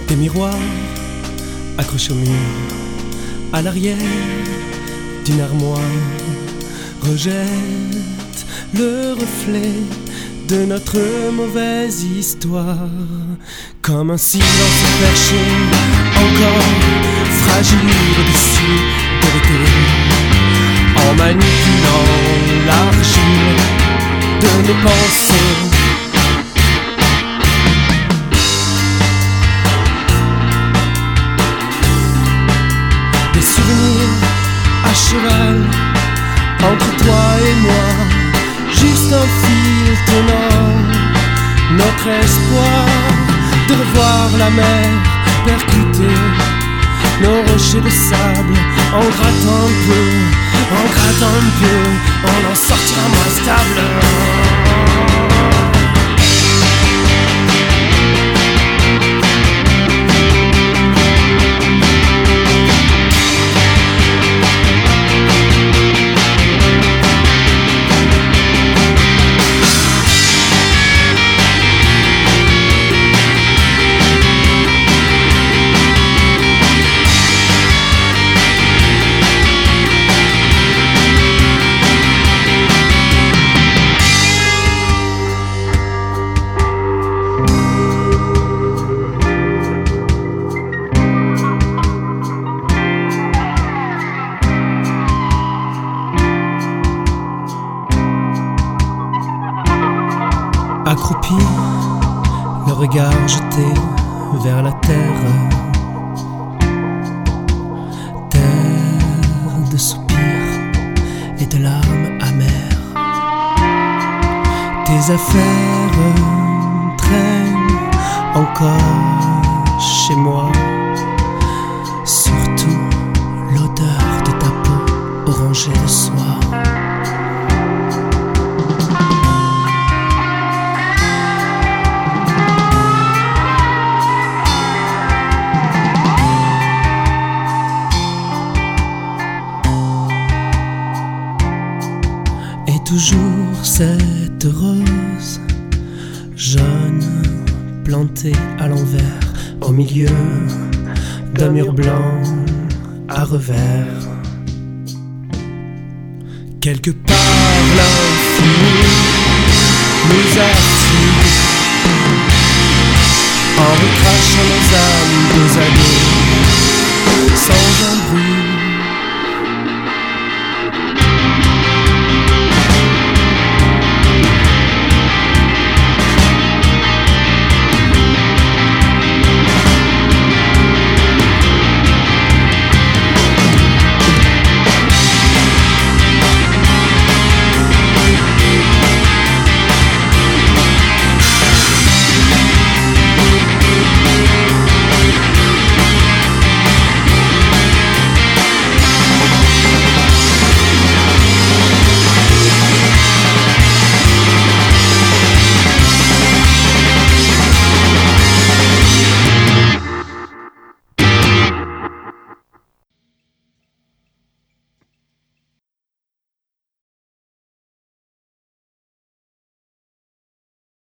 Des miroirs accrochés au mur, à l'arrière d'une armoire, rejette le reflet de notre mauvaise histoire. Comme un silence perché, encore fragile au-dessus de l'été, en manipulant l'argile de nos pensées. Des souvenirs à cheval entre toi et moi, juste un fil tenant notre espoir de revoir la mer percuter nos rochers de sable. En grattant un peu, on en sortira moins stable. Accroupi, le regard jeté vers la terre, terre de soupirs et de larmes amères. Tes affaires traînent encore chez moi, surtout l'odeur de ta peau orangée de soie. Toujours cette rose jaune plantée à l'envers au milieu d'un mur blanc à revers. Quelque part l'infini nous attire en recrachant nos âmes dos à dos sans un bruit.